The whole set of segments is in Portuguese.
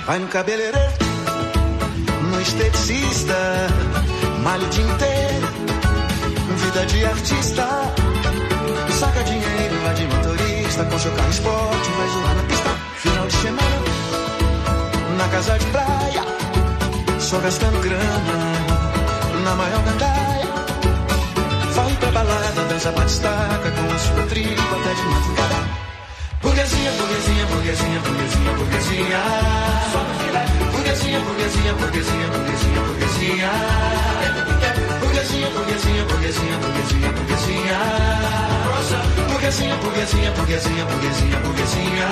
Vai no cabeleireiro, no esteticista, malha o dia inteiro, vida de artista. Saca dinheiro, vai de motorista, com seu carro esporte, vai zoar na pista. Final de semana, na casa de praia, só gastando grana, na maior gandaia. Vai pra balada, dança batistaca, com a sua tribo até de madrugada. Burguesia, burguesia, burguesia, burguesia, burguesia. Burguesia, burguesia, burguesia, burguesia, burguesia. Burguesia, burguesia, burguesia, burguesia, burguesia. Burguesia, burguesia, burguesia, burguesia, burguesia.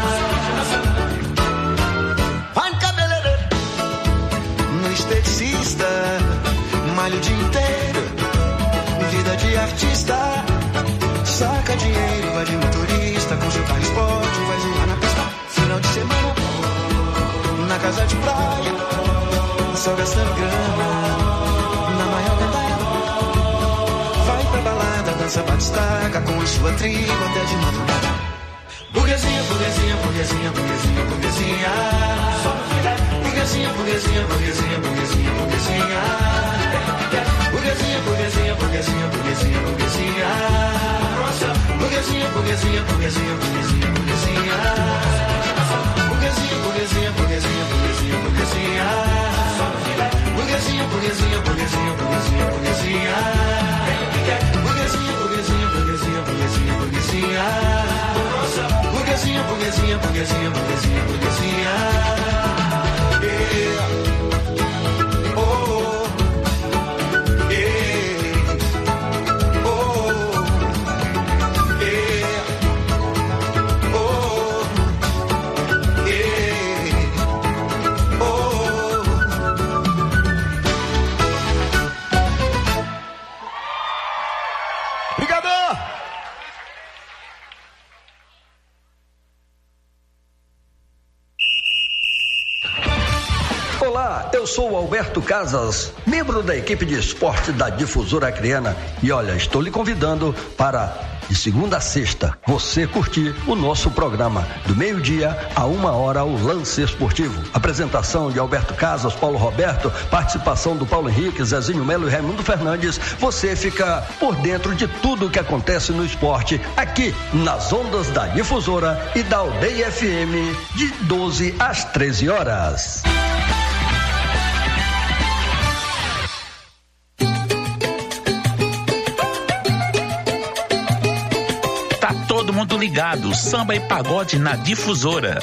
Vai no cabeleireiro, no esteticista, malha o dia inteiro, vida de artista. Saca dinheiro, vai de motorista, com seu carro esporte, vai zoar na pista. Final de semana, na casa de praia, só gastando grana, na maior gandaia. Vai pra balada, dança batistaca, com a sua tribo até de madrugada. Burguesia, burguesia, burguesia, burguesia, burguesia. Burguesia, burguesia, burguesia, burguesia, burguesia. Burguesia, burguesia, burguesia, burguesia, burguesia. Burguesia, burguesia, burguesia, burguesia, burguesia. Burguesia, burguesia, burguesia, burguesia, burguesia. Burguesia, burguesia, burguesia, burguesia, burguesia. Burguesia, burguesia, burguesia, burguesia, burguesia. Burguesia, burguesia, burguesia, burguesia, burguesia. Eu sou o Alberto Casas, membro da equipe de esporte da Difusora Acreana, e olha, estou lhe convidando para, de segunda a sexta, você curtir o nosso programa do meio-dia a 1h, o Lance Esportivo. Apresentação de Alberto Casas, Paulo Roberto, participação do Paulo Henrique, Zezinho Melo e Raimundo Fernandes. Você fica por dentro de tudo o que acontece no esporte aqui nas ondas da Difusora e da Aldeia FM, de 12 às 13 horas. Todo mundo ligado, samba e pagode na Difusora.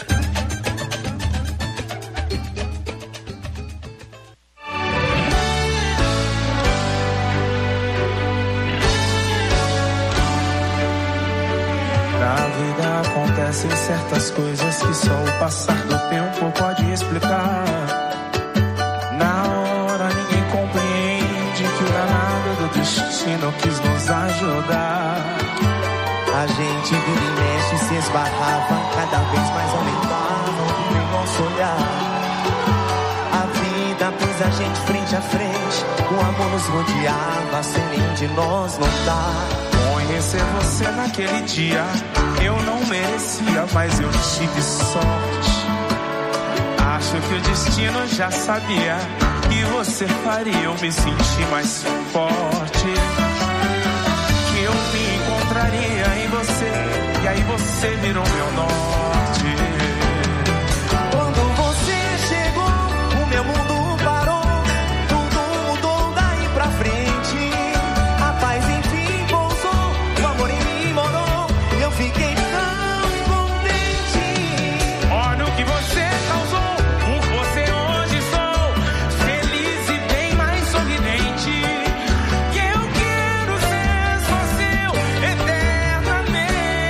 Na vida acontecem certas coisas que só o passar do tempo pode explicar. Na hora ninguém compreende que o danado do destino quis nos ajudar. A gente vira e mexe, se esbarrava, cada vez mais aumentava o nosso olhar. A vida pôs a gente frente a frente, o amor nos rodeava sem nenhum de nós notar. Conhecer você naquele dia, eu não merecia, mas eu tive sorte. Acho que o destino já sabia que você faria eu me sentir mais forte. Que eu me encontraria em você, e aí você virou meu norte. Quando você chegou, o meu mundo parou, tudo mudou daí pra frente. A paz enfim pousou, o amor em mim morou, eu fiquei tão contente. Olha o que você causou, por você hoje sou feliz e bem mais sorridente. Que eu quero ser só seu eternamente.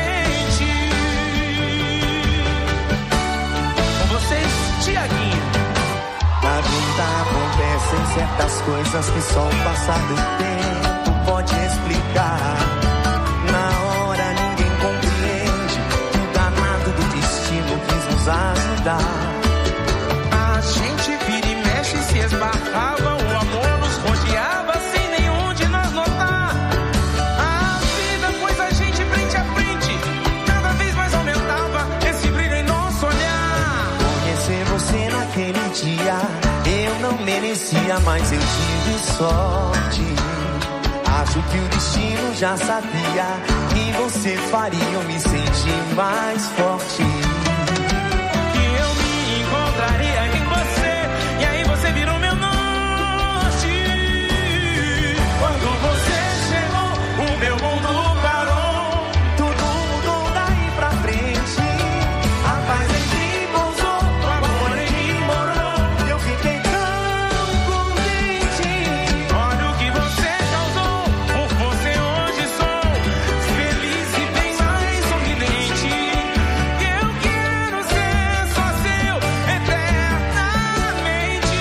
Com vocês, Tiaguinho. Na vida acontecem certas coisas que só o passar do tempo pode explicar. Na hora ninguém compreende que o danado do destino quis nos ajudar. A gente vira e mexe, se esbarrava, o amor nos rodeava sem nenhum de nós notar. A vida pôs a gente frente a frente, cada vez mais aumentava esse brilho em nosso olhar. Conhecer você naquele dia. Eu não merecia, mas eu tive sorte. Acho que o destino já sabia que você faria eu me sentir mais forte. Que eu me encontraria em você, e aí você virou meu norte. Quando você chegou, o meu mundo parou. Tudo mudou daí pra frente. A paz em mim pousou, o amor em mim morou. Eu fiquei tão contente. Olha o que você causou, por você hoje sou feliz e bem mais sorridente. Eu quero ser só seu eternamente.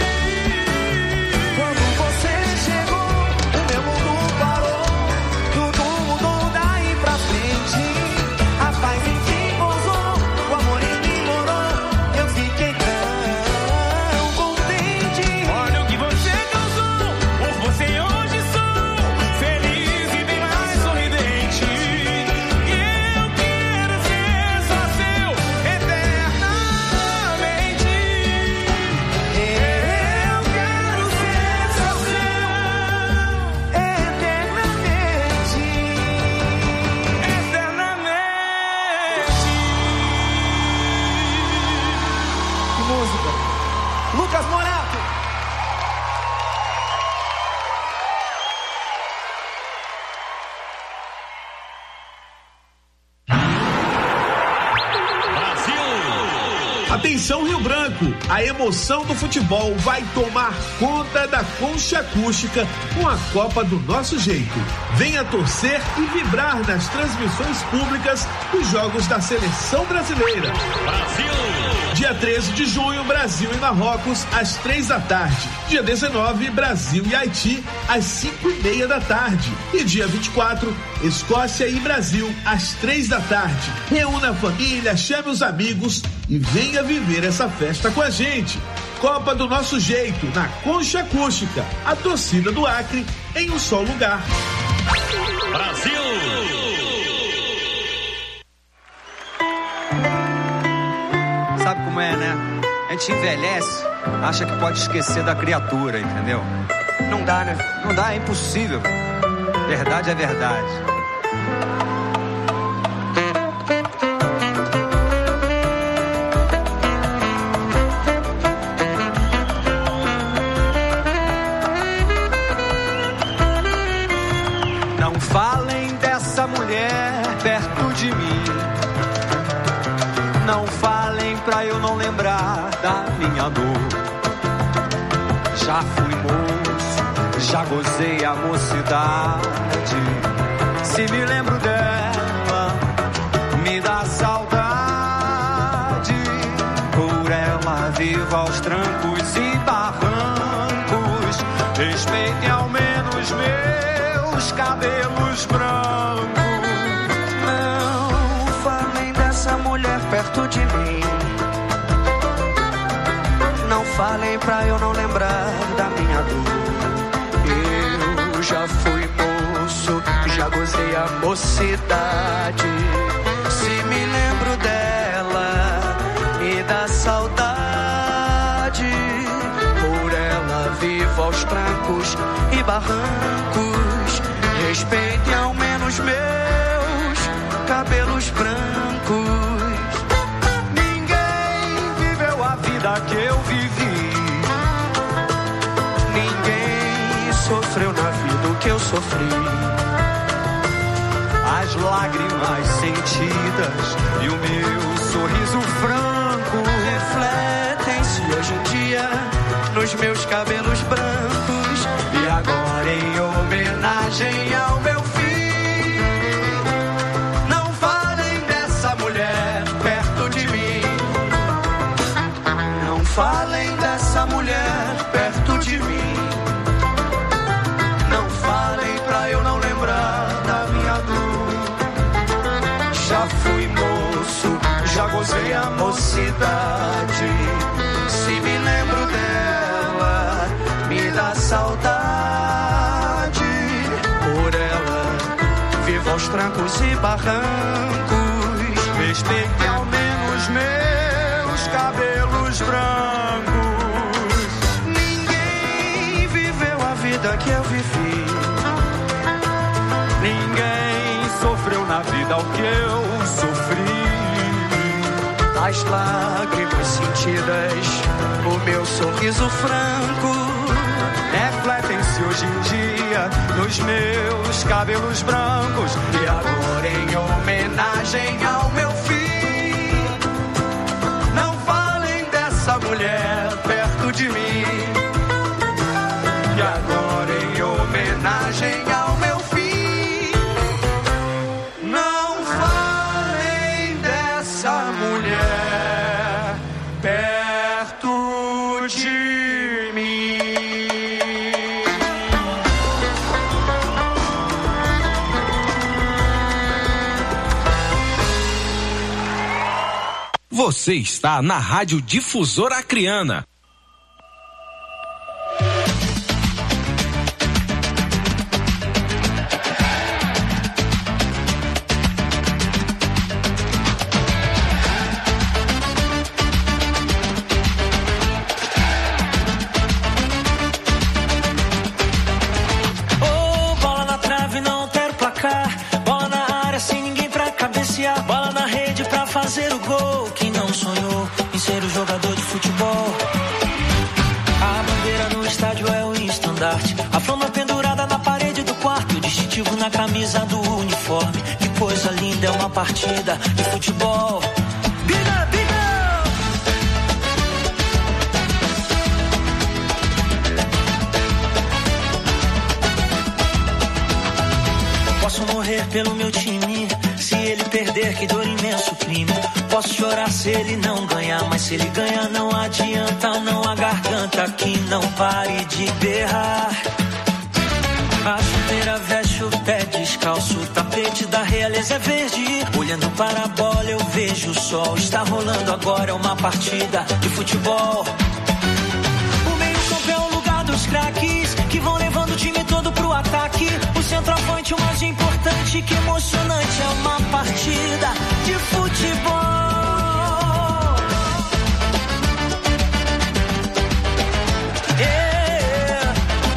Quando você chegou, o meu mundo parou. Tudo mudou daí pra frente. A paz em mim pousou, o amor em mim morou. Eu fiquei tão contente. Olha o que você causou, por você hoje sou feliz e bem mais sorridente. Eu quero ser só seu eternamente. Eu quero ser só seu eternamente. Que música! Lucas Morato! Atenção Rio Branco, a emoção do futebol vai tomar conta da Concha Acústica com a Copa do Nosso Jeito. Venha torcer e vibrar nas transmissões públicas dos jogos da Seleção Brasileira. Dia 13 de junho, Brasil e Marrocos, às 3h. Dia 19, Brasil e Haiti, às 5h30. E dia 24, Escócia e Brasil, às 3h. Reúna a família, chame os amigos e venha viver essa festa com a gente. Copa do Nosso Jeito, na Concha Acústica. A torcida do Acre em um só lugar. Brasil! Sabe como é, né? A gente envelhece, acha que pode esquecer da criatura, entendeu? Não dá, né? Não dá, é impossível. Verdade é verdade. Não falem dessa mulher perto de mim. Não falem pra eu não lembrar da minha dor. Já fui moço, já gozei a mocidade. Se me lembro dela, me dá saudade. Por ela vivo aos trancos e barrancos. Respeitem ao menos meus cabelos brancos. Não falem dessa mulher perto de mim. Não falem pra eu não lembrar da minha dor. Eu já fui moço, já gozei a mocidade. Se me lembro dela, me dá saudade. Por ela vivo aos trancos e barrancos. Respeitem ao menos meus cabelos brancos. Ninguém viveu a vida que eu vivi. Ninguém sofreu na vida o que eu sofri. As lágrimas sentidas e o meu sorriso franco Refletem-se hoje em dia nos meus cabelos brancos. e agora em homenagem ao meu filho. Não falem dessa mulher perto de mim. Não falem dessa mulher perto de mim. Não falem pra eu não lembrar da minha dor. Já fui moço, já gozei a mocidade. Se me lembro dela, me dá saudade. Por ela vivo aos trancos e barrancos. Respeitem ao menos meus cabelos cabelos brancos. Ninguém viveu a vida que eu vivi. Ninguém sofreu na vida o que eu sofri. As lágrimas sentidas, o meu sorriso franco, refletem-se hoje em dia nos meus cabelos brancos. E agora, em homenagem ao meu filho, não falem dessa mulher perto de mim. E agora, em homenagem ao meu filho, não falem dessa mulher perto de mim. Você está na Rádio Difusora Acreana. Bola na trave, não quero placar. Bola na área, sem ninguém pra cabecear. Bola na rede pra fazer o gol. Quem não sonhou em ser o jogador de futebol? A bandeira no estádio é o estandarte. A flama pendurada na parede do quarto. O distintivo na camisa do uniforme. Que coisa linda, é uma partida de futebol. Biga, biga! Posso morrer pelo meu time, se ele perder, que dor, imenso crime. Posso chorar se ele não ganhar, mas se ele ganhar não adianta, não há garganta que não pare de berrar. A chuteira veste o pé descalço, o tapete da realeza é verde. Olhando para a bola eu vejo o sol, está rolando agora, é uma partida de futebol. O meio-campo é o lugar dos craques, que vão levando o time todo pro ataque. O centroavante, o mais importante, que emocionante, é uma partida de futebol. Yeah.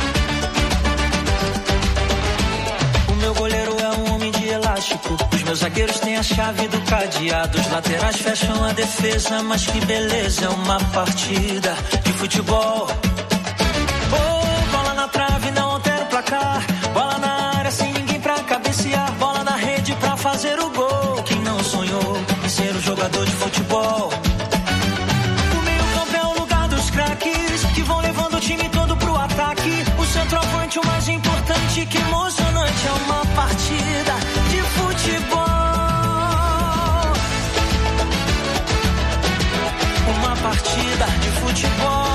O meu goleiro é um homem de elástico, os meus zagueiros têm a chave do cadeado, os laterais fecham a defesa, mas que beleza, é uma partida de futebol. Bola na trave, não altera o placar. Bola na área, sem ninguém pra cabecear. Bola na rede pra fazer o gol. Quem não sonhou em ser o jogador de futebol? O meio-campo é o lugar dos craques, que vão levando o time todo pro ataque. O centroavante, o mais importante, que emocionante, é uma partida de futebol. Uma partida de futebol.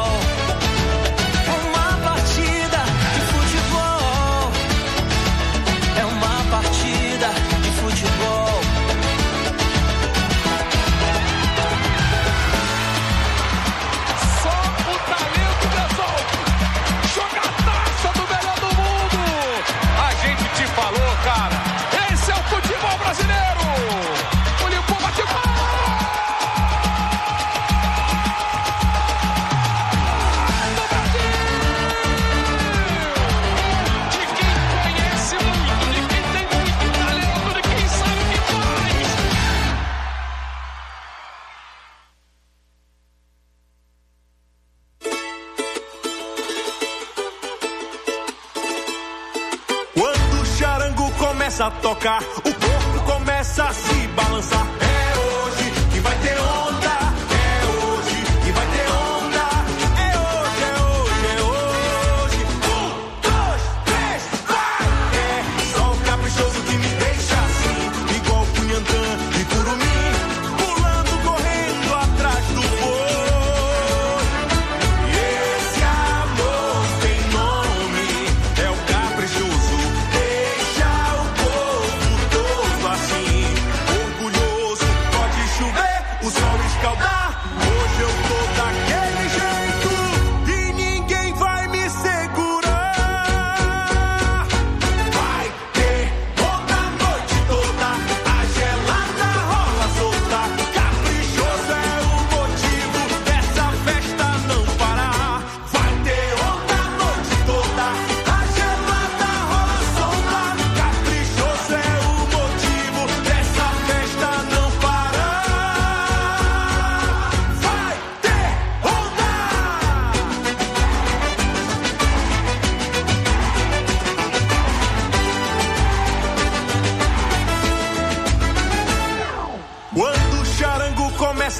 A tocar, o corpo começa a se balançar. É hoje que vai ter onda, é hoje que vai ter onda. É hoje, é hoje, é hoje. 1, 2, 3, vai! É só o caprichoso que me deixa assim, igual Cunhantã e Curumim, pulando, correndo atrás do fogo. E esse amor tem nome, é o caprichoso. Deixa o povo todo assim, orgulhoso.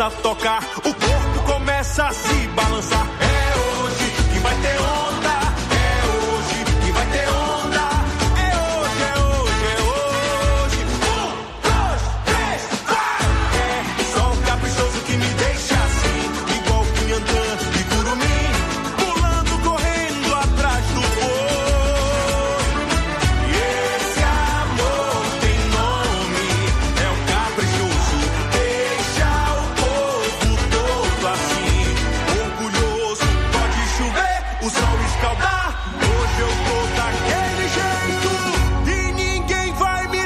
a tocar, o corpo começa a se balançar. É hoje que vai ter onda, é hoje que vai ter onda. É hoje, é hoje, é hoje. 1, 2, 3, vai! É só o caprichoso que me deixa assim, igual Cunhantã e Curumim, pulando, correndo atrás do boi. E esse amor tem nome, é o caprichoso. Deixa o povo todo assim, orgulhoso. Pode chover, o sol escaldar, hoje eu tô daquele jeito e ninguém vai me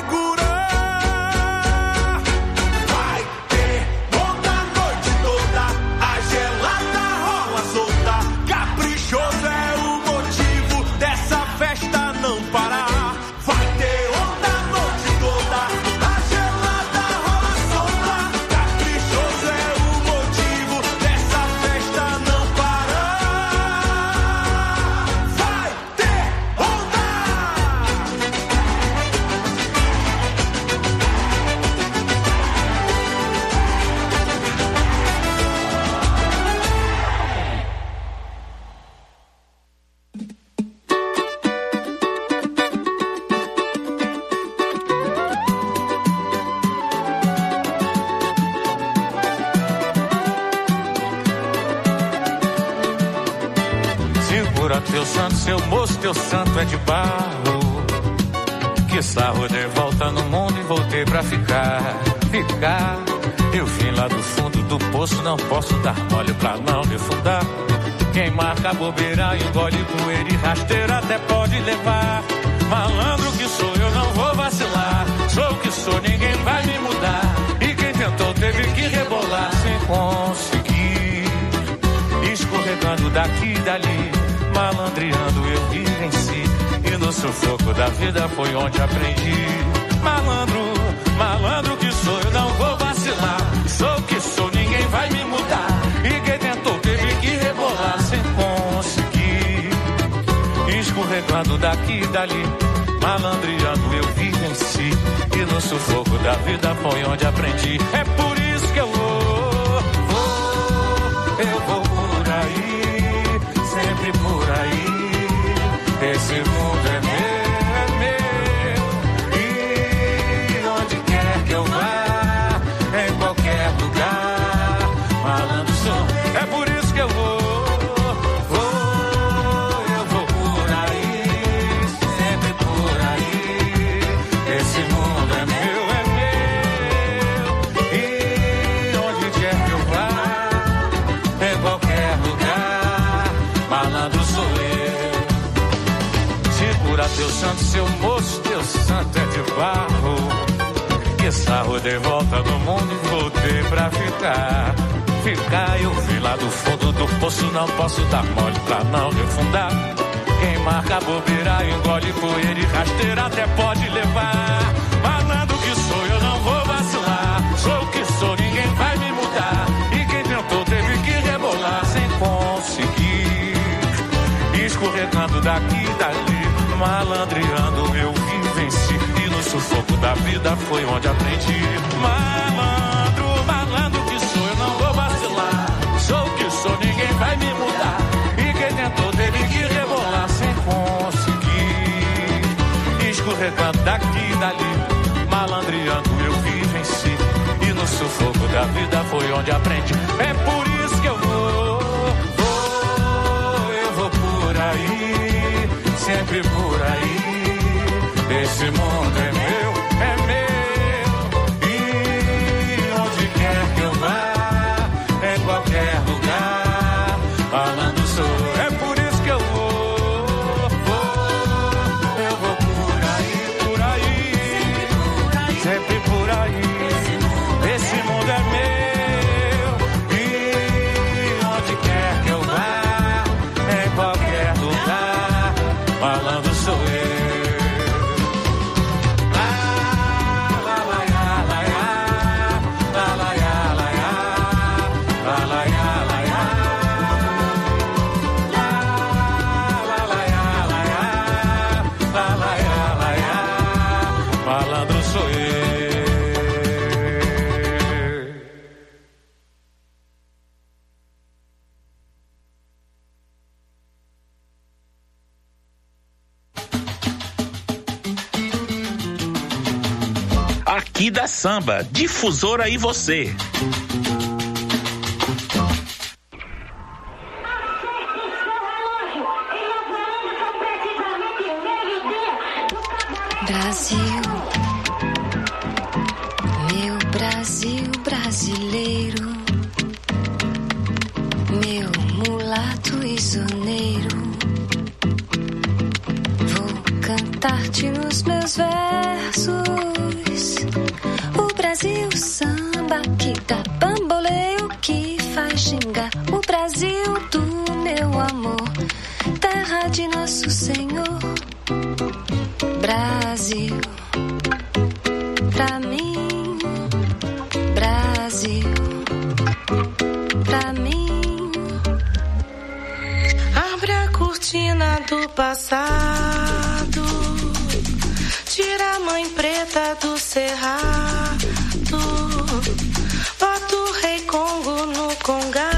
segurar. Vai ter onda a noite toda, a gelada rola solta. Caprichoso é o motivo dessa festa não parar. Vai ter onda a noite toda, a gelada rola solta. Caprichoso é o motivo dessa festa não parar. Vai ter onda! Segura teu santo, seu moço, teu santo é de barro. Que sarro de volta no mundo e voltei pra ficar. Eu vim lá do fundo do poço, não posso dar mole pra não defundar. Quem marca bobeira, engole poeira e rasteira até pode levar. Malandro que sou, eu não vou vacilar. Sou o que sou, ninguém vai me mudar. E quem tentou teve que rebolar sem conseguir. Escorregando daqui e dali, malandreando eu venci. E no sufoco da vida foi onde aprendi. Malandro que sou, eu não vou vacilar. Sou o que sou, ninguém vai me mudar. E quem tentou teve que rebolar sem conseguir. Escorregando daqui e dali, malandreando eu venci. E no sufoco da vida foi onde aprendi. É por isso que eu vou por aí, sempre por aí. Esse mundo é meu, e onde quer que eu vá, em qualquer lugar, malandro sou. É por isso que eu vou por aí, sempre por aí. Esse mundo é meu, e onde quer que eu vá, em qualquer lugar, malandro sou eu. Segura teu santo, seu moço, teu santo é de barro. Que sarro de volta no mundo e voltei pra ficar. Eu vim lá do fundo do poço, não posso dar mole pra não refundar. Quem marca bobeira, engole poeira e rasteira até pode levar. Malandro que sou, eu não vou vacilar. Sou o que sou, ninguém vai me mudar. E quem tentou teve que rebolar sem conseguir. Escorregando daqui e dali, malandreando eu venci. E no sufoco da vida foi onde aprendi. Malandro que sou, eu não vou vacilar. Sou o que sou, ninguém vai me mudar. E quem tentou teve que rebolar sem conseguir. Escorregando daqui e dali, malandreando eu venci. E no sufoco da vida foi onde aprendi. É por isso que eu vou por aí, sempre por aí. Esse mundo é meu, e onde quer que eu vá, em qualquer lugar, falando sou. É por isso que eu vou por aí, sempre por aí. Esse mundo é meu, e aqui da Samba, Difusora e você. Brasil, meu Brasil brasileiro, meu mulato isoneiro, vou cantar-te nos meus versos. O Brasil samba que dá bamboleio, que faz gingar. O Brasil do meu amor, terra de nosso Senhor. Brasil, pra mim, Brasil, pra mim. Abre a cortina do passado, tira a mãe preta do cerrado, bota o rei Congo no congado.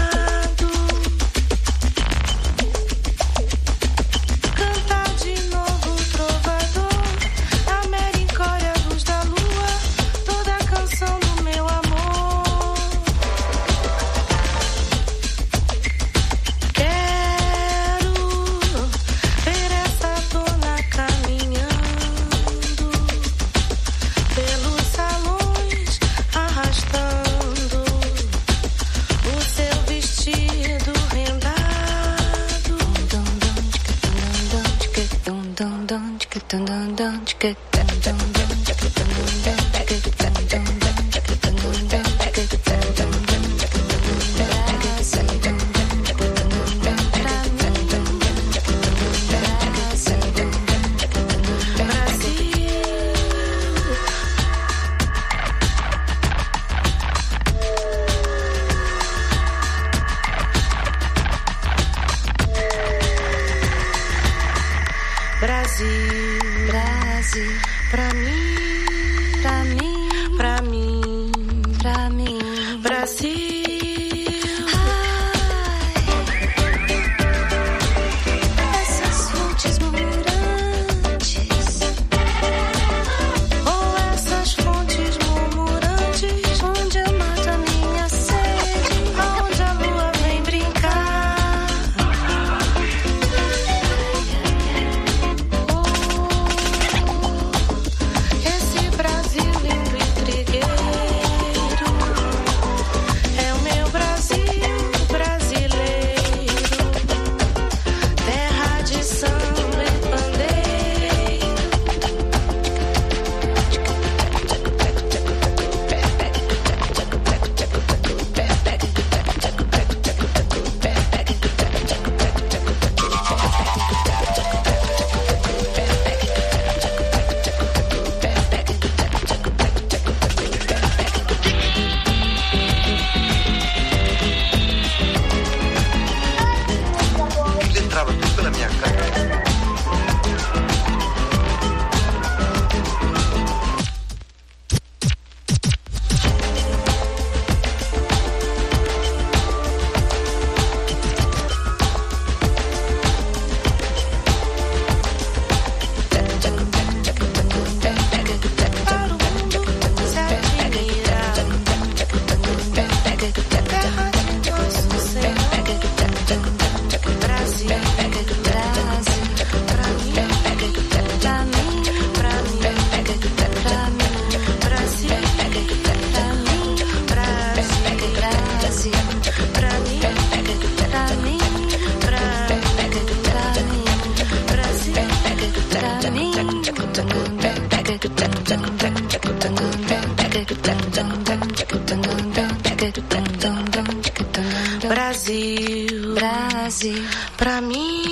Brasil, Brasil, pra mim,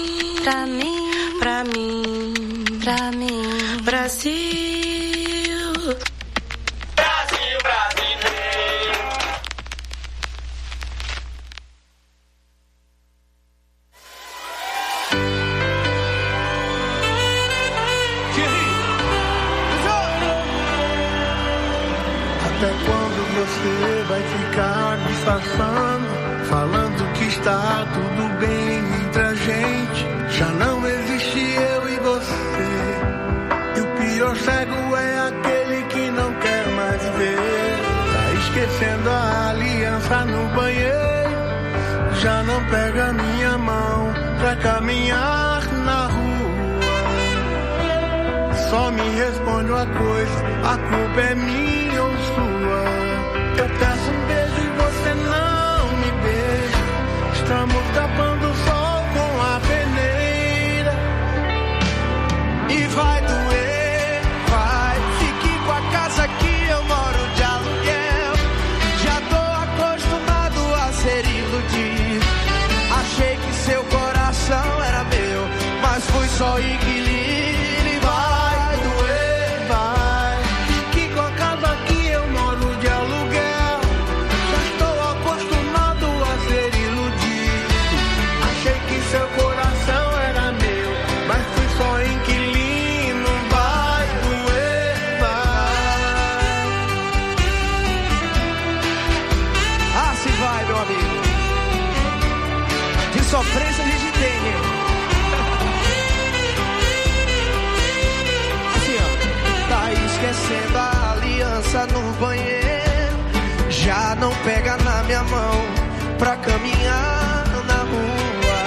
pra mim, pra mim, pra mim, Brasil. Brasil brasileiro. Até quando você vai ficar disfarçando, falando que está tudo bem entre a gente? Já não existe eu e você. E o pior cego é aquele que no banheiro, já não pega minha mão pra caminhar na rua. Só me responde uma coisa, a culpa é minha ou sua. Eu peço um beijo e você não me beija. Estamos tapando o sol com a peneira. E vai doer, vai. Fique com a casa que eu moro de aluguel. Já tô acostumado a ser iludido. Achei que seu coração era meu, mas fui só inquilino. E vai doer, vai. Fique com a casa que eu moro de aluguel. Já estou acostumado a ser iludido. Achei que seu coração era meu, mas fui só inquilino. Vai doer, vai. Assim vai, meu amigo. De sofrência a gente tem, né? Assim, ó. Tá esquecendo a aliança no banheiro. Já não pega na minha mão pra caminhar na rua.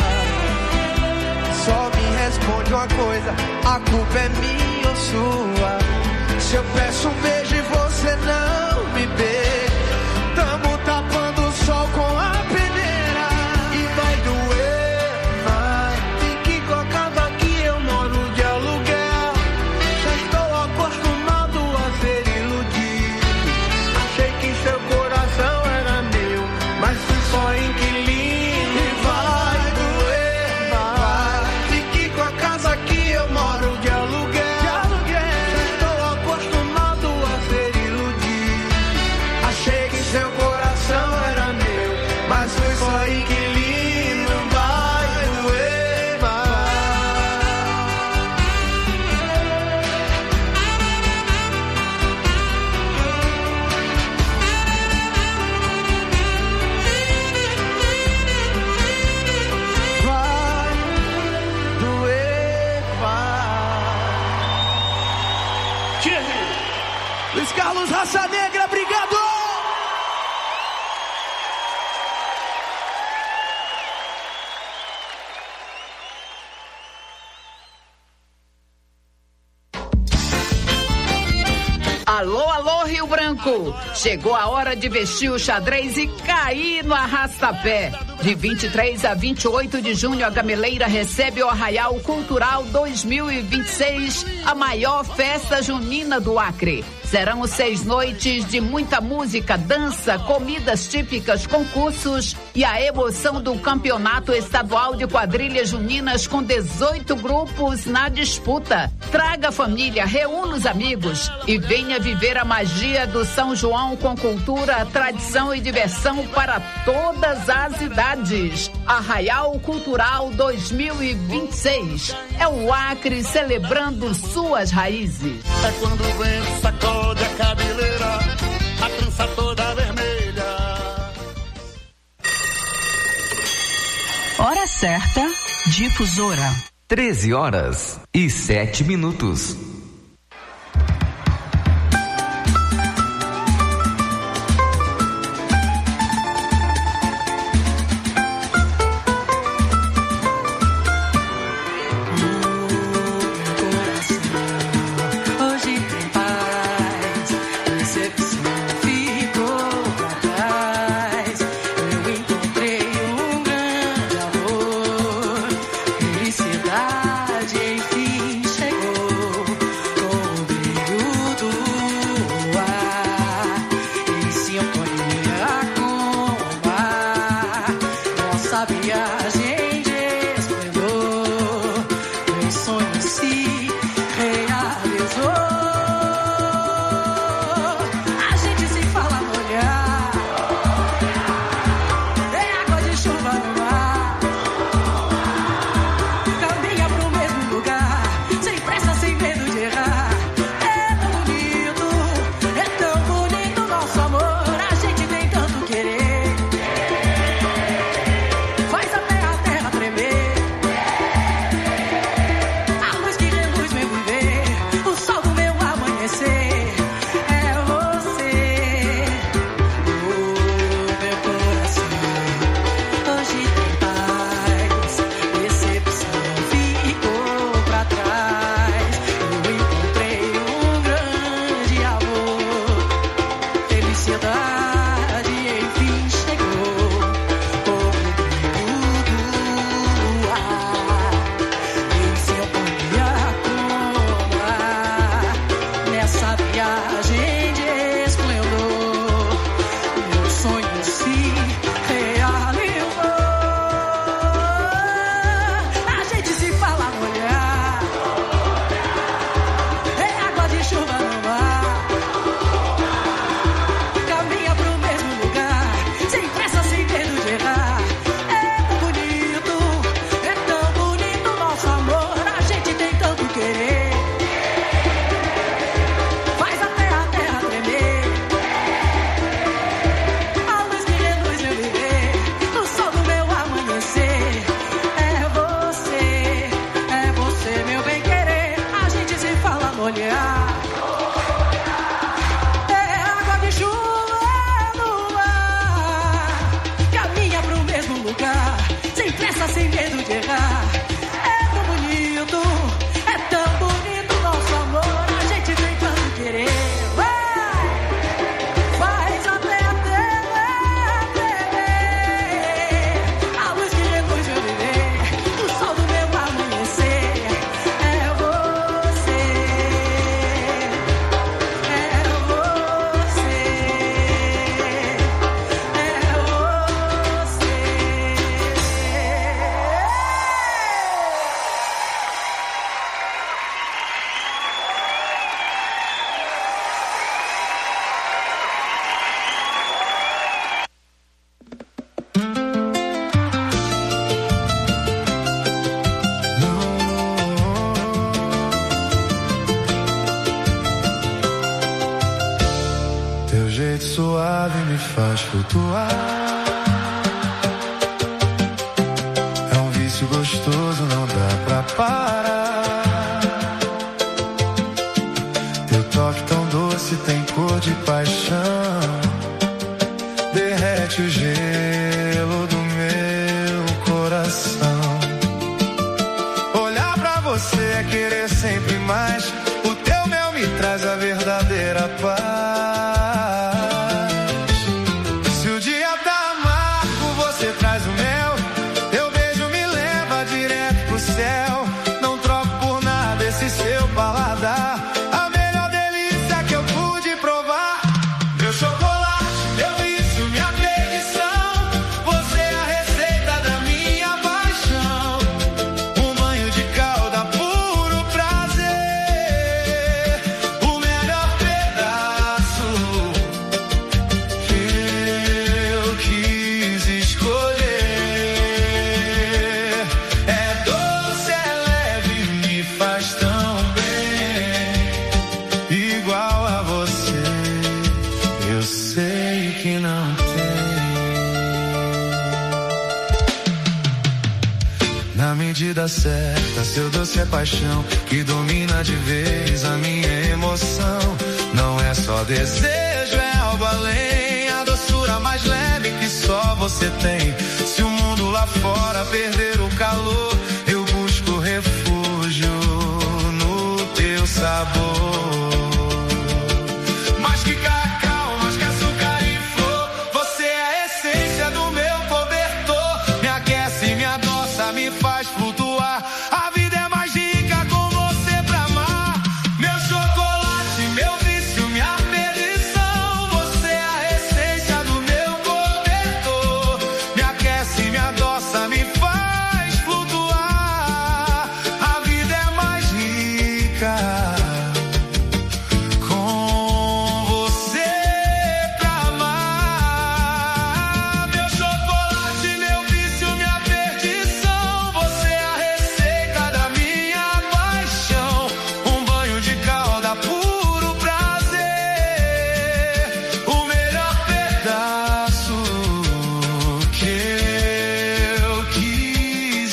Só me responde uma coisa, a culpa é minha ou sua. Se eu peço um beijo e você não me beija, tamo tapando o sol com a peneira. E vai doer, vai. Fique com a casa que eu moro de aluguel. Já estou acostumado a ser iludido. Achei que seu coração era meu, mas fui só inquilino. E vai doer, vai. Fique com a casa que eu moro de aluguel. Já estou acostumado a ser iludido. Achei que seu coração era meu, mas fui só inquilino. Vai doer, vai doer, vai. Luiz Carlos Raça Negra, obrigado! Alô, alô, Rio Branco! Chegou a hora de vestir o xadrez e cair no arrastapé. De 23 a 28 de junho, a Gameleira recebe o Arraial Cultural 2026, a maior festa junina do Acre. Serão 6 noites de muita música, dança, comidas típicas, concursos e a emoção do Campeonato Estadual de Quadrilhas Juninas com 18 grupos na disputa. Traga a família, reúna os amigos e venha viver a magia do São João com cultura, tradição e diversão para todas as idades. Arraial Cultural 2026 é o Acre celebrando suas raízes. É quando o vento sacode a cabeleira, a trança toda vermelha. Hora certa, Difusora. 13h07. Enfim, Faz a terra vício gostoso não dá pra parar. Teu toque tão doce tem cor de paixão, derrete o gelo do meu coração. Olhar pra você é querer sempre mais, o teu mel me traz a verdadeira paz. Se o dia tá amargo, você traz o mel, teu beijo me leva direto pro céu. Não troco por nada esse seu paladar, a melhor delícia que eu pude provar. Meu chocolate, meu vício, minha perdição, você é a receita da minha paixão. Um banho de calda, puro prazer, o melhor pedaço que eu quis escolher. É doce, é leve, me faz tão bem, igual a você. Eu sei que não tem. Na medida certa, seu doce é paixão que domina de vez a minha emoção. Não é só desejo, é algo além, a doçura mais leve que só você tem. Se o mundo lá fora perder o calor, eu busco refúgio no teu sabor. Mais que cacau, mais que açúcar e flor, você é a essência do meu cobertor. Me aquece, me adoça, me faz flutuar. A vida é mais rica com você pra amar. Meu chocolate, meu vício, minha perdição, você é a essência do meu cobertor. Me aquece, me adoça, me faz flutuar. A vida é mais rica com você pra amar. Meu chocolate, meu vício, minha perdição, você é a receita da minha paixão. Um banho de calda, puro prazer, o melhor pedaço que eu quis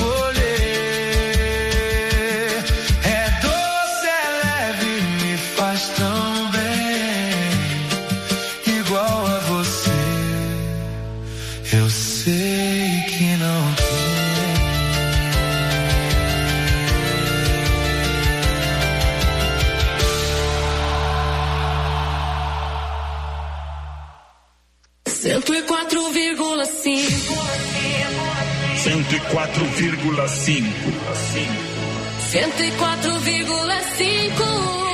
escolher. É doce, é leve, me faz tão bem, igual a você. Eu sei que não tem. 104,5. 104,5.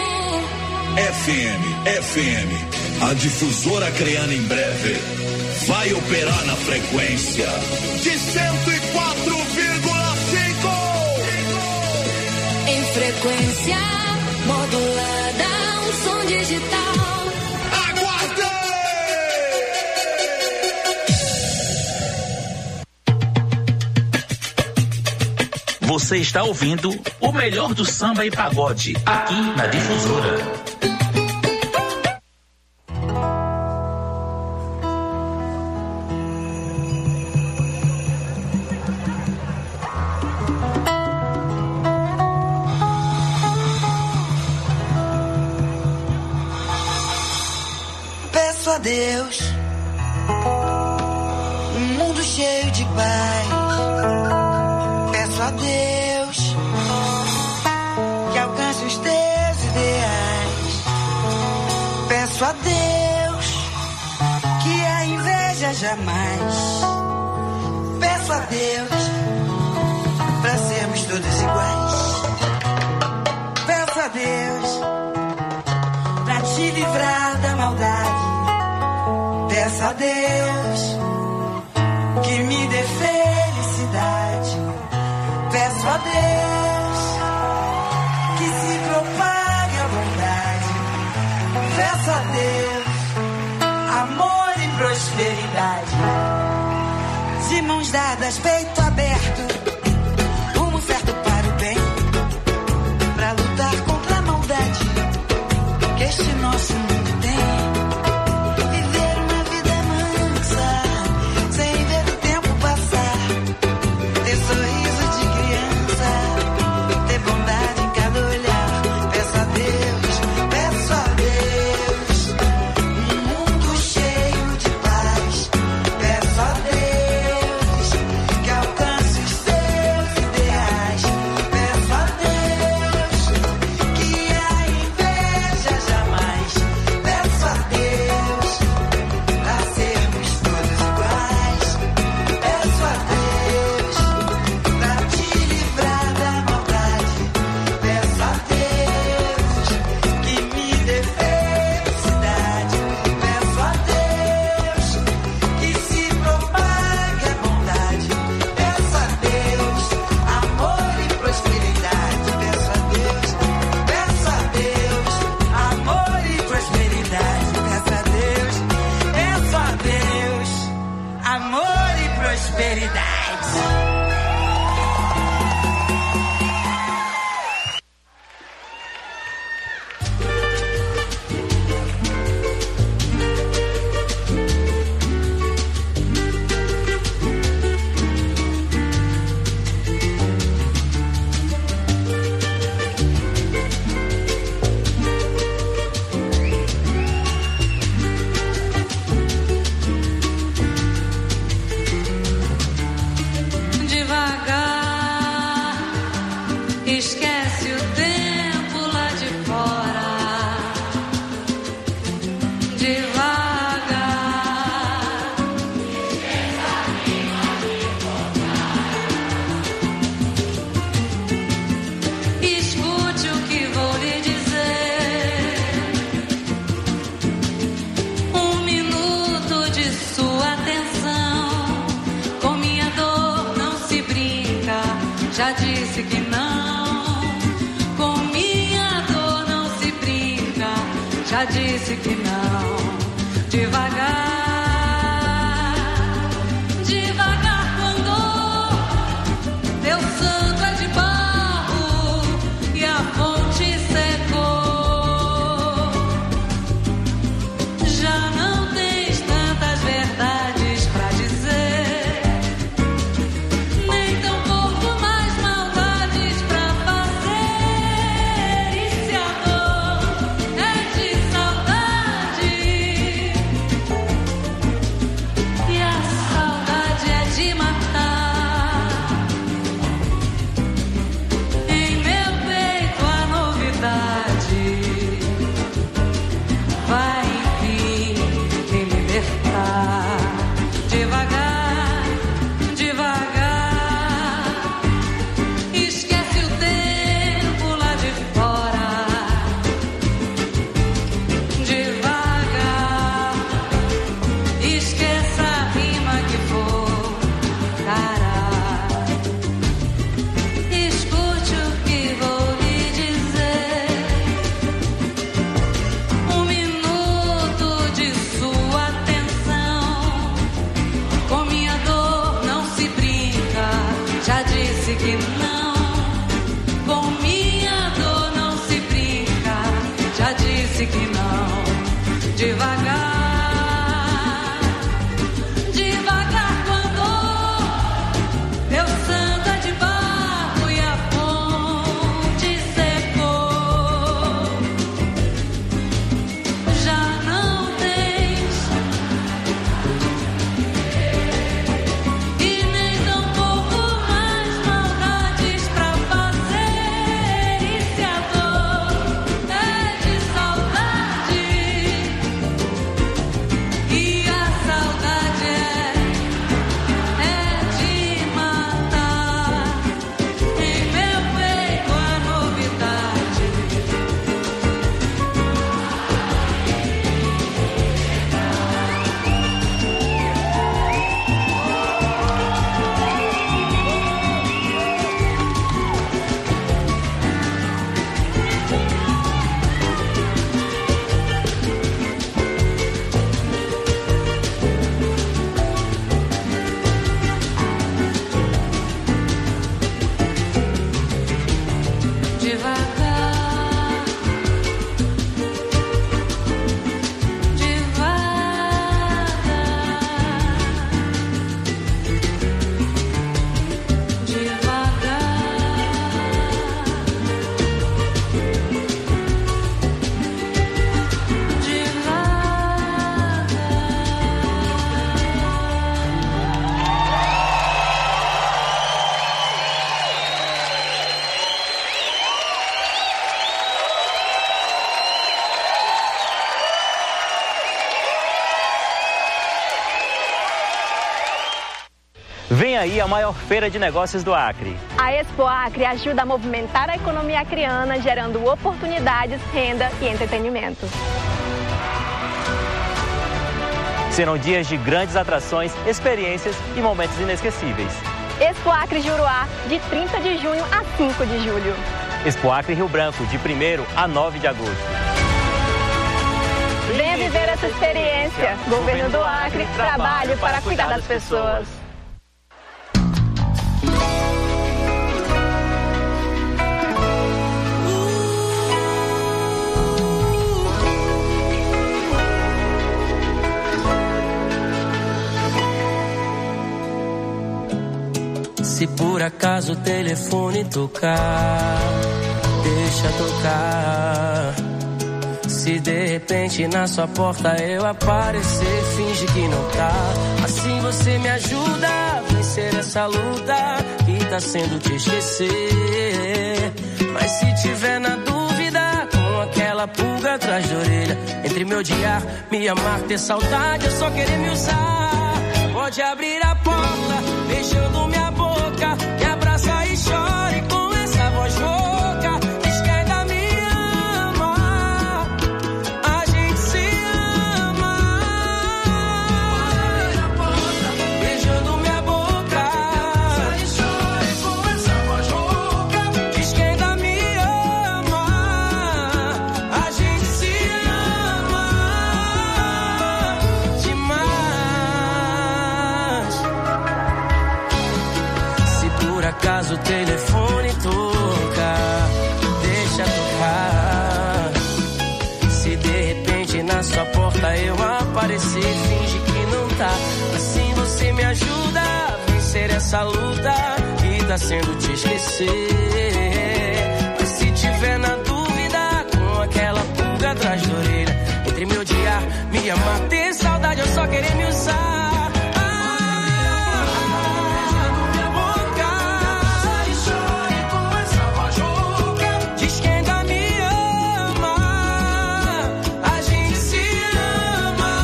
FM. A Difusora Acreana em breve vai operar na frequência de 104,5. Em frequência modulada, um som digital. Você está ouvindo o melhor do samba e pagode aqui na Difusora. Peço a Deus um mundo cheio de paz. Peço a Deus que alcance os teus ideais. Peço a Deus que a inveja jamais. Peço a Deus pra sermos todos iguais. Peço a Deus pra te livrar da maldade. Peço a Deus que me dê felicidade. Peço a Deus que se propague a bondade. Peço a Deus amor e prosperidade. De mãos dadas, peito aberto, rumo certo para o bem, pra lutar contra a maldade que este nosso mundo tem. Viver uma vida mansa, sem ver o tempo passar, ter sorriso prosperidade. Disse que não, devagar, devagar quando teu santo é de barro e a fonte secou. Já não tens tantas verdades pra dizer, nem tão pouco mais maldades pra fazer. E se a dor é de Vem aí a maior feira de negócios do Acre. A Expo Acre ajuda a movimentar a economia acreana, gerando oportunidades, renda e entretenimento. Serão dias de grandes atrações, experiências e momentos inesquecíveis. Expo Acre Juruá, de 30 de junho a 5 de julho. Expo Acre Rio Branco, de 1º a 9 de agosto. Venha viver essa experiência. Governo do Acre, trabalho para cuidar das pessoas. Se por acaso o telefone tocar, deixa tocar. Se de repente na sua porta eu aparecer, finge que não tá. Assim você me ajuda a vencer essa luta que tá sendo te esquecer. Mas se tiver na dúvida, com aquela pulga atrás da orelha, entre me odiar, me amar, ter saudade, eu só querer me usar, pode abrir a porta, beijando minha boca, me abraça e chore com essa voz rouca. Diz que ainda me ama, a gente se ama. Pode abrir a porta, beijando minha boca, e chore com essa voz rouca. Diz que ainda me ama, a gente se ama demais. Se por acaso o telefone toca, deixa tocar. Se de repente na sua porta eu aparecer, finge que não tá. Assim você me ajuda a vencer essa luta que tá sendo te esquecer. Mas se tiver na dúvida, com aquela pulga atrás da orelha, entre me odiar, me amar, ter saudade, eu só querer me usar. Diz que ainda me ama, a gente se ama.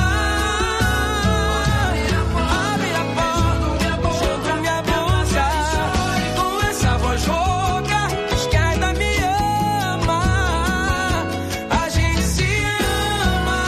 Abre a porta, junto minha boca, com essa voz rouca. Diz que ainda me ama, a gente se ama.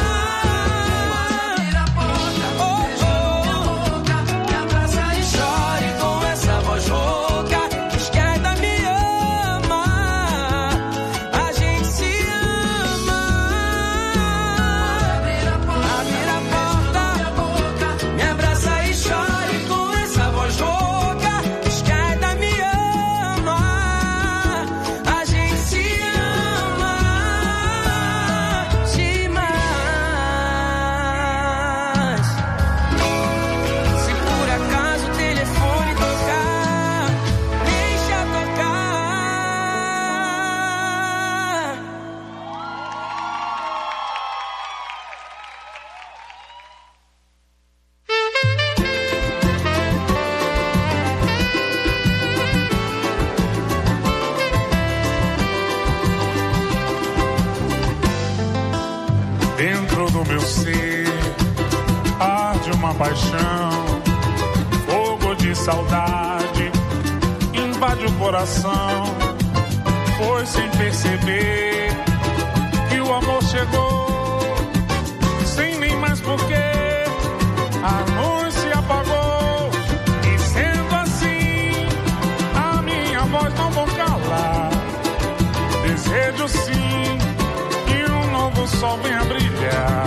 Abre a porta, beijando minha boca, me abraça e chore com essa voz rouca. Diz que ainda me ama, a gente se ama. Abrir a porta, me abraça e chore com essa voz rouca. Diz que ainda me ama, a gente se ama demais. Se por acaso o telefone tocar, deixa tocar. Dentro do meu ser arde uma paixão, fogo de saudade invade o coração. Foi sem perceber que o amor chegou, sem nem mais porquê, a luz se apagou. E sendo assim, a minha voz não vou calar. Desejo sim que um novo sol venha brilhar.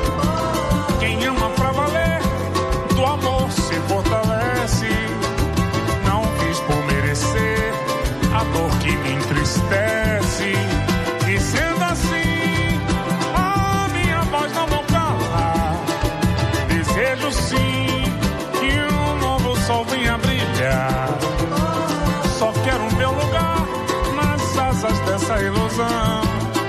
Quem ama pra valer, do amor se fortalece. Não fiz por merecer a dor que me entristece. E sendo assim, a minha voz não vou calar. Desejo sim que um novo sol venha brilhar. Só quero o meu lugar nas asas dessa ilusão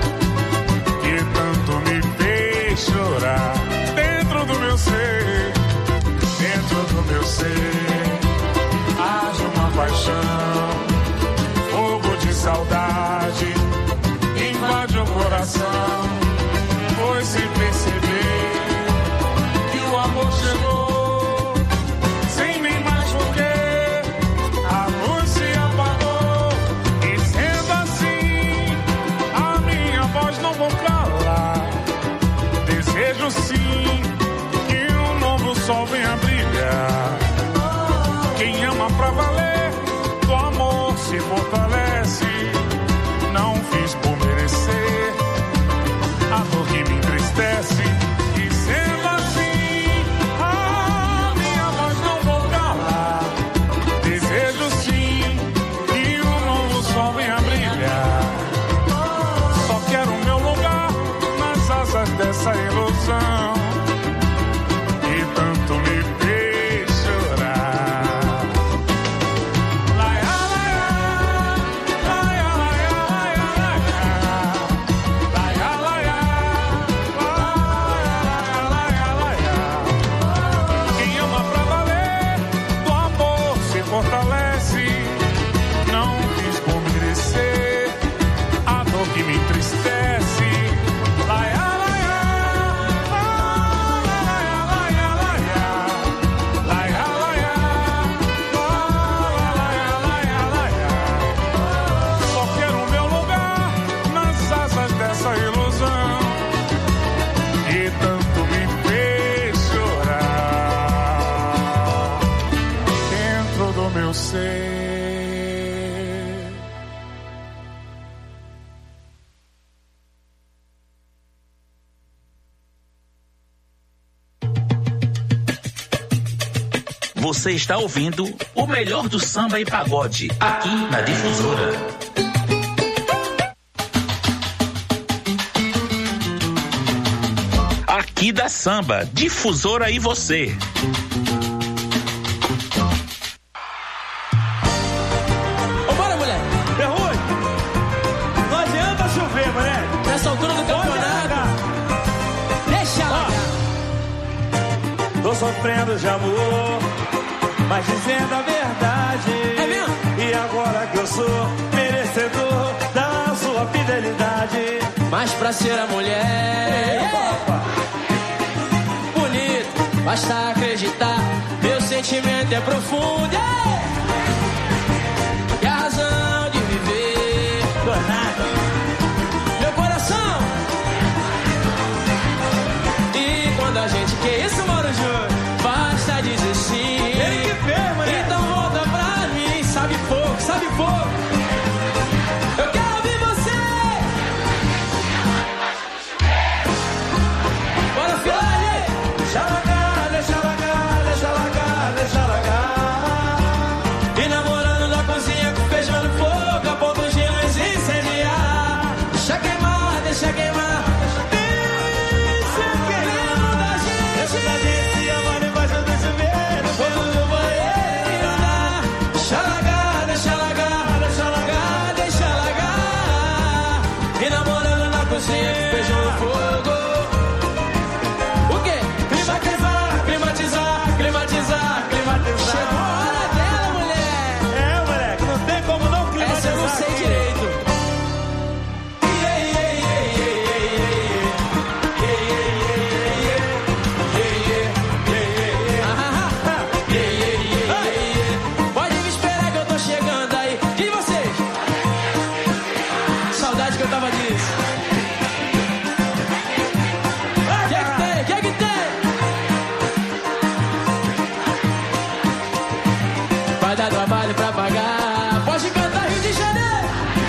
que tanto me fez chorar. Dentro do meu ser, dentro do meu ser, haja uma paixão, fogo de saudade invade o coração. Foi sem perceber que o amor chegou, sem nem mais porquê, a luz se apagou. E sendo assim, a minha voz não vou calar. Desejo sim que um novo sol venha brilhar. Quem ama pra valer, do amor se fortalece. Não fiz por merecer a dor que me entristece. E sendo assim, a minha voz não vou calar. Desejo sim que um novo sol venha brilhar. Só quero o meu lugar nas asas dessa ilusão que tanto me fez chorar. fortalece. Não fiz por merecer a dor que me entristece. Laia, laia, laia, laia, laia, laia, laia, laia. Só quero o meu lugar nas asas dessa ilusão que tanto me fez chorar dentro do meu ser. Você está ouvindo o melhor do samba e pagode, aqui na Difusora. Aqui da Samba, Difusora e você. Vambora, mulher! Rui, não adianta chover, mulher. Nessa altura do campeonato. Deixa lá. Tô sofrendo de amor, mas dizendo a verdade. É mesmo? E agora que eu sou merecedor da sua fidelidade. Mas pra ser a mulher bonito, basta acreditar. Meu sentimento é profundo. E a razão de viver Tornado. meu coração. E quando a gente quer isso, Mauro Júnior, basta dizer sim. Ele que fez, mulher. Então volta pra mim, sabe pouco, sabe pouco. Eu quero ouvir você. Bora, Filani. Deixa largar, deixa largar, deixa largar, deixa largar. E namorando na cozinha com feijão no fogo, a ponto de luz incendiar. Deixa queimar, deixa queimar. Deixa da gente amar embaixo do chuveiro. Fogo no banheiro. Deixa largar, deixa largar, deixa largar, deixa largar. E namorando na cozinha com feijão no fogo. O quê? Climatizar, Climatizar, climatizar, climatizar. Chegou a hora dela, mulher. É, moleque, não tem como não climatizar. Essa eu não sei aqui. direito. Pode me esperar que eu tô chegando aí. E vocês? Saudade que eu tava disso. Que é que tem? Que é que tem? Vai dar trabalho pra pagar. Pode cantar Rio de Janeiro.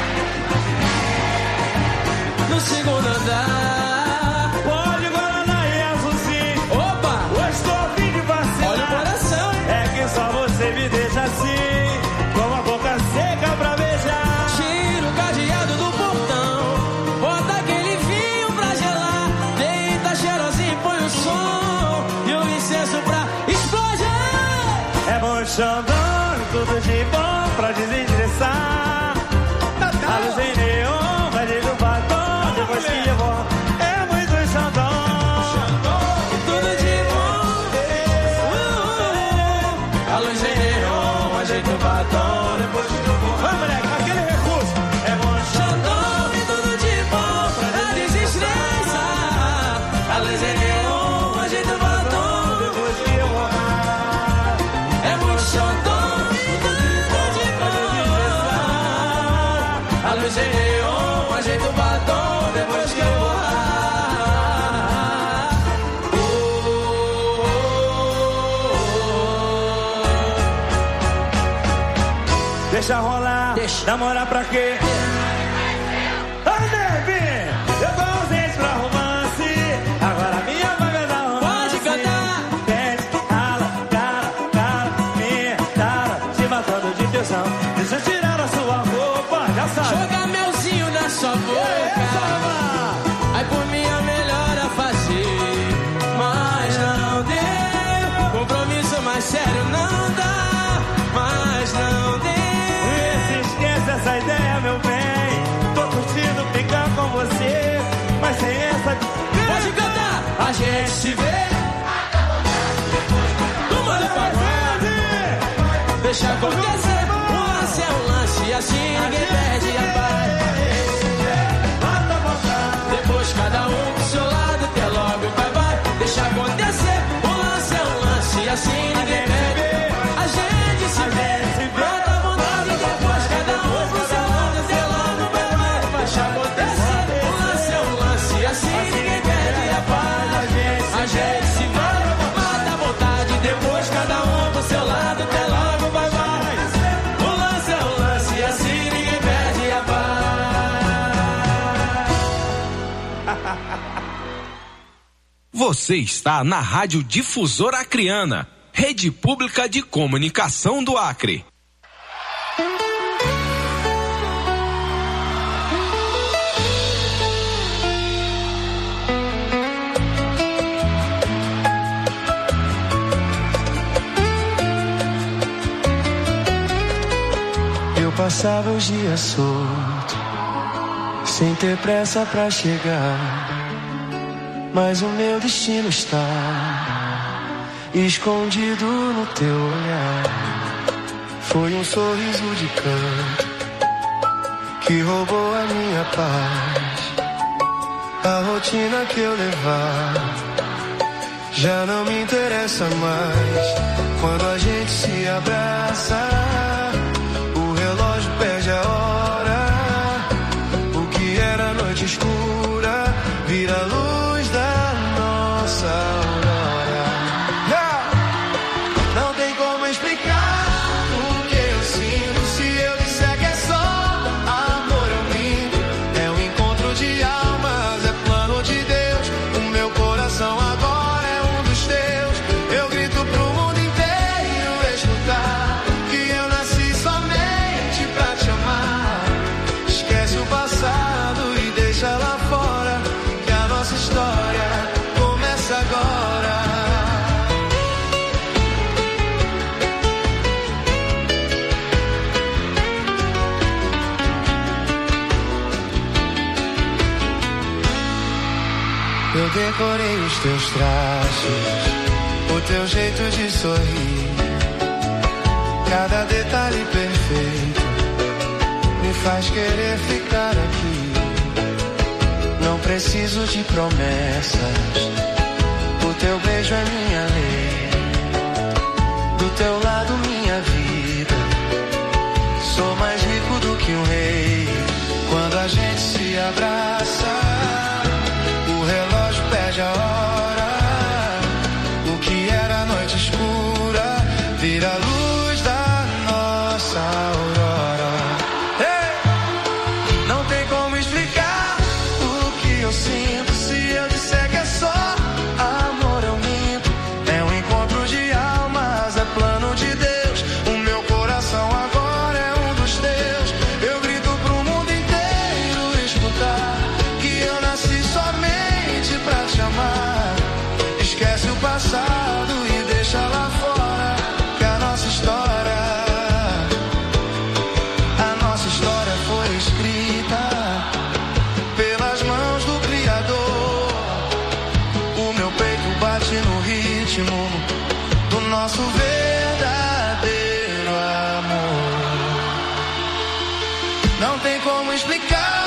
No segundo andar. Pode Guaraná e azulzinho. Opa! Hoje estou a fim de vacilar. Olha o coração, hein? É que só você me deixa assim, com a boca seca pra beijar. Tira o cadeado do portão. Bota aquele vinho pra gelar. Deita cheirosinho, põe o som. E o incenso pra explodir. É bom xandão e tudo de bom pra desinteressar. A luz em neon vai desde o batom, depois que eu vou. É muito xandão. Tudo de bom. A luz em neon, ajeita o batom. Depois que eu vou. Vai, moleque, aquele recurso. É bom Xandão e tudo de bom pra desestressar. A luz em neon, ajeita o batom. depois que eu vou. É muito xandão e tudo de bom. A luz em neon, ajeita o batom. Depois que eu vou. Deixa rolar, Deixa. namorar pra quê? Ai, Neve, eu tô ausente pra romance. Agora minha vaga dá romance. Pode cantar. Dente, ala, cara, minha cara, te matando de tesão. Deixa eu tirar a sua roupa, já sabe. Jogar melzinho na sua boca. Aí por mim é melhor a fazer. Mas não deu. Compromisso mais sério não dá. Mas não deu. Esquece essa ideia, meu bem. Tô curtindo ficar com você, mas sem essa. Pode cantar. A gente se vê. Toma de pagode. Deixa comigo. Você está na Rádio Difusora Acreana, Rede Pública de Comunicação do Acre. Eu passava os dias solto, sem ter pressa pra chegar, mas o meu destino está escondido no teu olhar. Foi um sorriso de canto que roubou a minha paz. A rotina que eu levava já não me interessa mais. Quando a gente se abraça, o relógio perde a hora. O que era noite escura vira luz da nossa aurora. Não tem como explicar o que eu sinto. Se eu disser que é só amor, eu minto. É um encontro de almas, é plano de Deus. O meu coração agora é um dos teus. Eu grito pro mundo inteiro escutar que eu nasci somente pra te amar. Esquece o passado e deixa lá fora, que a nossa história começa agora. Eu decorei os teus traços, o teu jeito de sorrir, cada detalhe perfeito me faz querer ficar aqui. Não preciso de promessas, o teu beijo é minha lei, do teu lado minha vida, sou mais rico do que um rei. Quando a gente se abraça, o relógio perde a hora. O que era noite escura vira luz da nossa aurora. Hey! Não tem como explicar o que eu sinto. Se eu disser que é só amor, eu minto. É um encontro de almas, é plano de Deus. O meu coração agora é um dos teus. Eu grito pro mundo inteiro escutar que eu nasci somente pra te amar. Esquece o passado e deixa lá fora, que a nossa história foi escrita pelas mãos do Criador. O meu peito bate no ritmo do nosso verdadeiro amor. Não tem como explicar